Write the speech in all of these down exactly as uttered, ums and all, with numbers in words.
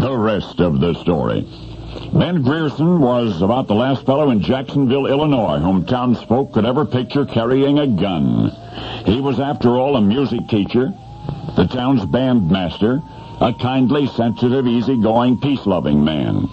the rest of the story. Ben Grierson was about the last fellow in Jacksonville, Illinois, whom townsfolk could ever picture carrying a gun. He was, after all, a music teacher, the town's bandmaster, a kindly, sensitive, easygoing, peace-loving man.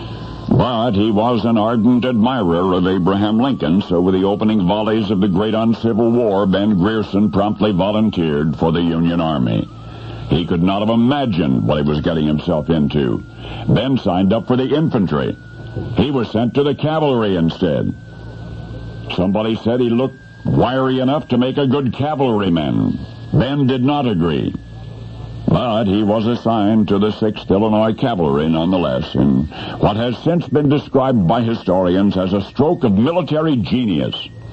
But he was an ardent admirer of Abraham Lincoln, so with the opening volleys of the great uncivil war, Ben Grierson promptly volunteered for the Union Army. He could not have imagined what he was getting himself into. Ben signed up for the infantry. He was sent to the cavalry instead. Somebody said he looked wiry enough to make a good cavalryman. Ben did not agree. But he was assigned to the sixth Illinois Cavalry nonetheless, in what has since been described by historians as a stroke of military genius.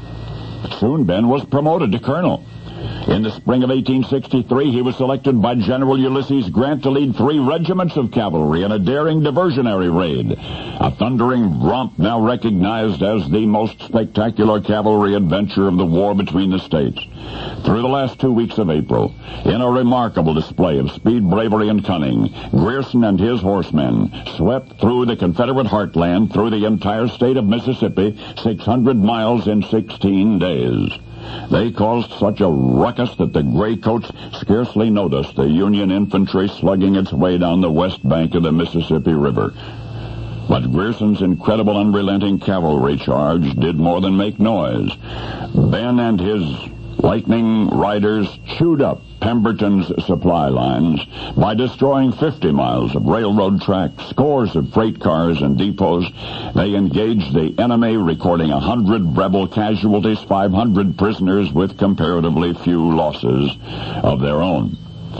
Soon Ben was promoted to colonel. In the spring of eighteen sixty-three, he was selected by General Ulysses Grant to lead three regiments of cavalry in a daring diversionary raid, a thundering romp now recognized as the most spectacular cavalry adventure of the war between the states. Through the last two weeks of April, in a remarkable display of speed, bravery, and cunning, Grierson and his horsemen swept through the Confederate heartland through the entire state of Mississippi, six hundred miles in sixteen days. They caused such a ruckus that the graycoats scarcely noticed the Union infantry slugging its way down the west bank of the Mississippi River. But Grierson's incredible unrelenting cavalry charge did more than make noise. Ben and his lightning riders chewed up Pemberton's supply lines by destroying fifty miles of railroad tracks, scores of freight cars and depots. They engaged the enemy, recording a hundred rebel casualties, five hundred prisoners, with comparatively few losses of their own.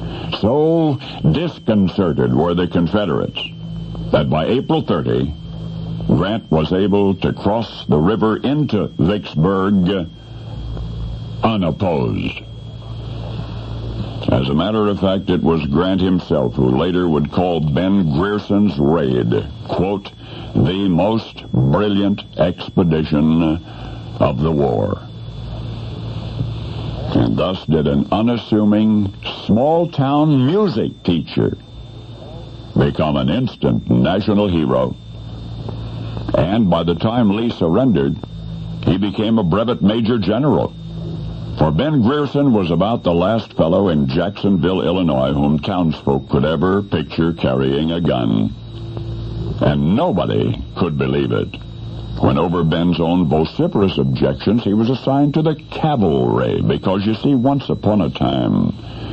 So disconcerted were the Confederates that by April thirtieth, Grant was able to cross the river into Vicksburg unopposed. As a matter of fact, it was Grant himself who later would call Ben Grierson's raid, quote, the most brilliant expedition of the war. And thus did an unassuming small-town music teacher become an instant national hero. And by the time Lee surrendered, he became a brevet major general. For Ben Grierson was about the last fellow in Jacksonville, Illinois, whom townsfolk could ever picture carrying a gun. And nobody could believe it. When over Ben's own vociferous objections, he was assigned to the cavalry, because, you see, once upon a time,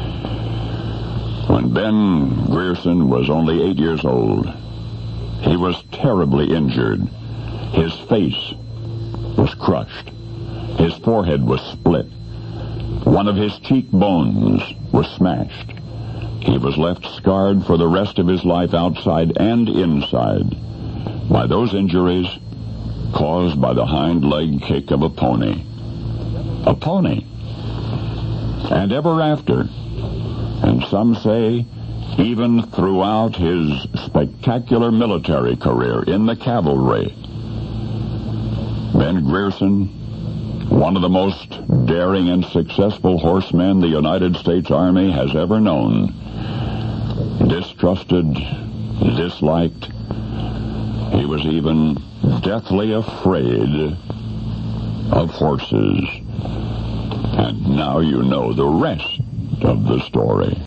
when Ben Grierson was only eight years old, he was terribly injured. His face was crushed. His forehead was split. One of his cheekbones was smashed. He was left scarred for the rest of his life outside and inside by those injuries caused by the hind leg kick of a pony. A pony. And ever after, and some say even throughout his spectacular military career in the cavalry, Ben Grierson, one of the most daring and successful horsemen the United States Army has ever known, distrusted, disliked. He was even deathly afraid of horses. And now you know the rest of the story.